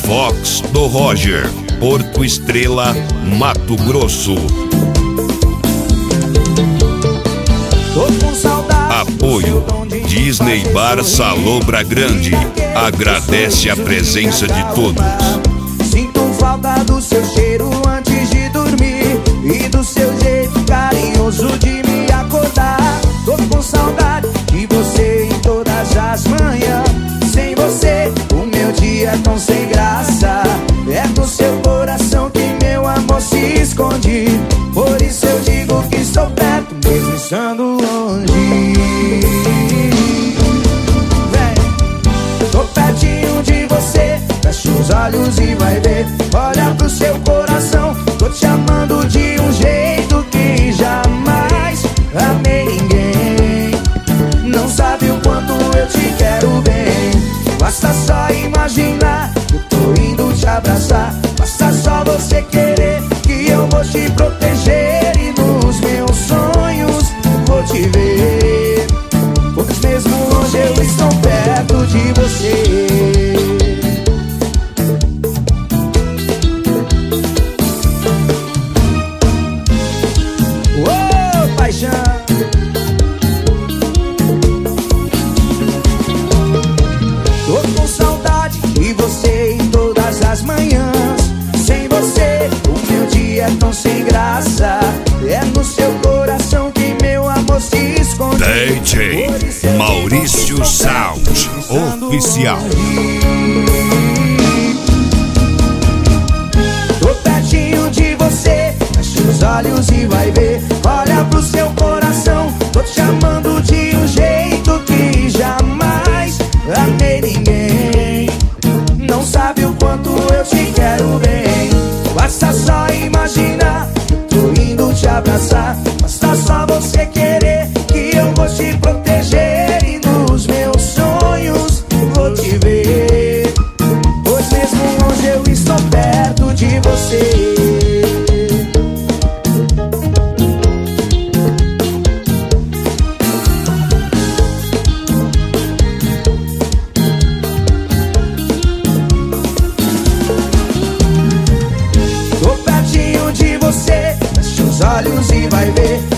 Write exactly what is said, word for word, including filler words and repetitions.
Fox do Roger, Porto Estrela, Mato Grosso. Tô com saudade. Apoio Disney Bar Salobra Grande. Agradece a presença de todos. Sinto falta do seu cheiro antes de dormir e do seu jeito carinhoso de me acordar. Tô com saudade de você em todas as manhãs. Sem você o meu dia é tão sem graça. É no seu coração que meu amor se esconde. Por isso eu digo que estou perto mesmo estando longe. Vem, tô pertinho de você. Fecha os olhos e vai ver. Olha pro seu coração. Tô te amando de um jeito que jamais amei ninguém. Não sabe o quanto eu te quero bem. Basta só imaginar que eu tô indo te abraçar. Basta só você querer que eu vou te proteger. E nos meus sonhos vou te ver. Pois mesmo longe eu estou perto de você. Tô com saudade de você em todas as manhãs. Sem você o meu dia é tão sem graça. É no seu coração que meu amor se esconde. D J Maurício Sound Oficial. Tô pertinho de você. Fecha os olhos e vai ver. Olha pro seu coração. Tô te amando de um jeito que jamais amei ninguém. Não sabe o quanto eu te quero bem. Basta só imaginar que eu tô indo te abraçar. Basta só você querer que eu vou te proteger. E nos meus sonhos vou te ver. Pois mesmo longe eu estou perto de você. Tô pertinho de você. Fecha os olhos e vai ver.